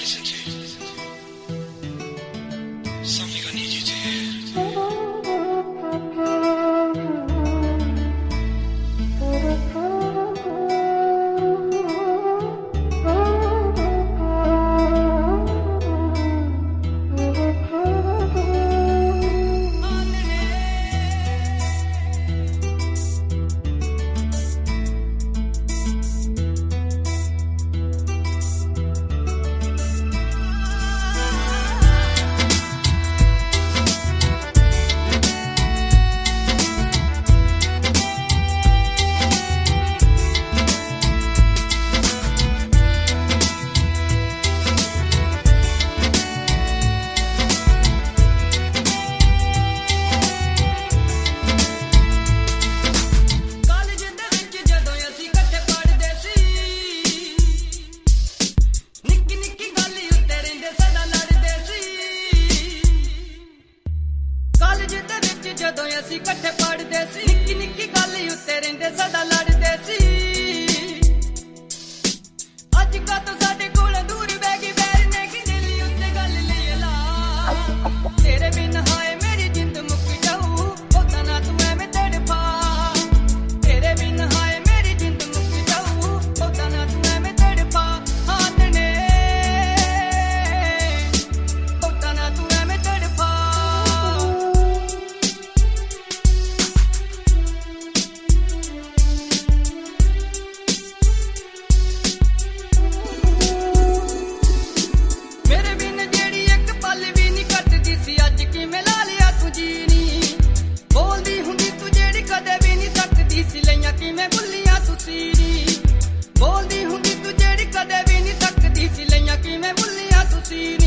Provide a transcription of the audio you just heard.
listen to something I need you to hear. ਜਦੋਂ ਅਸੀਂ ਇਕੱਠੇ ਪੜ੍ਹਦੇ ਸੀ ਨਿੱਕੀ ਨਿੱਕੀ ਗੱਲ ਉੱਤੇ ਰਹਿੰਦੇ ਸਦਾ ਲੜਦੇ ਸੀ ਅੱਜ ਕੱਲ੍ਹ ਸਾਡੇ ਕੋਲ ਦੂਰ ਬਹਿ ਗਈ ਬੈਰ ਨੇ ਕਿ ਦਿਲ ਉੱਤੇ ਗੱਲ ਲਈ ਲਾ ਤੇਰੇ ਬਿਨ ਹਾਏ ਮੇਰੀ ਜਿੰਦ ਮੁੱਕ ਜਾਊ ਉਦਾਂ ਨਾ ਤੂੰ ਐਵੇਂ ਤੜਫਾ ਤੇਰੇ ਬਿਨ ਹਾਏ ਮੇਰੀ ਜਿੰਦ ਮੁੱਕ ਜਾਊ ਉਦਾਂ ਨਾ ਤੂੰ ਐਵੇਂ ਤੜਫਾ ਹਾਨਣੇ ਉਦਾਂ ਨਾ ਤੂੰ ਐਵੇਂ ਤੜਫਾ ਕਿਵੇਂ ਭੁੱਲੀਆਂ ਤੁਸੀਂ ਨੀ ਬੋਲਦੀ ਹੁੰਦੀ ਤੂੰ ਜਿਹੜੀ ਕਦੇ ਵੀ ਨਹੀਂ ਸਕਦੀ ਸੀ ਲਈਆਂ ਕਿਵੇਂ ਭੁੱਲੀਆਂ ਤੁਸੀਂ